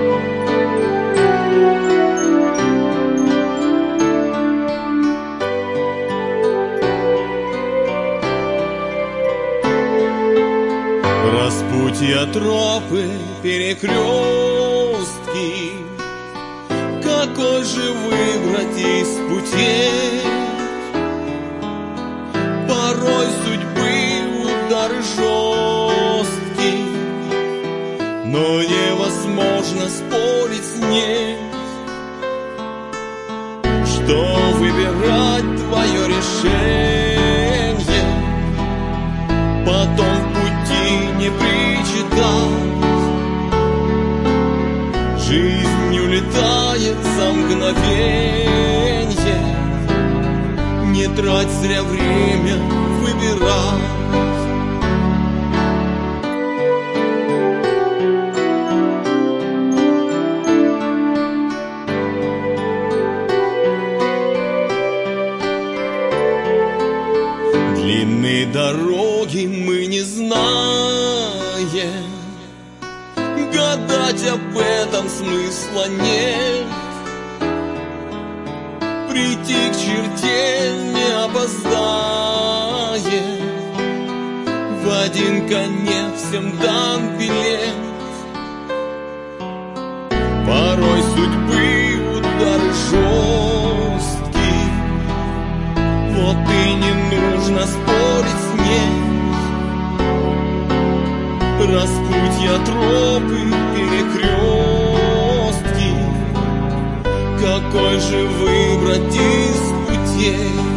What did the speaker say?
Распутья, тропы, перекрестки, какой же выбрать из путей? Порой судьбы удар жесткий, но невозможно спорить с ней. Что выбирать твое решение, потом в пути не причитать. Жизнь улетает за мгновенье, не трать зря время, выбирать. Длинные дороги мы не знаем, гадать об этом смысла нет. Прийти к черте не опоздаем, в один конец всем дан билет. Порой судьбы удары жесткий, вот и не нужно спорить с ней. Распутья, тропы, перекрестки, какой же выбрать из путей?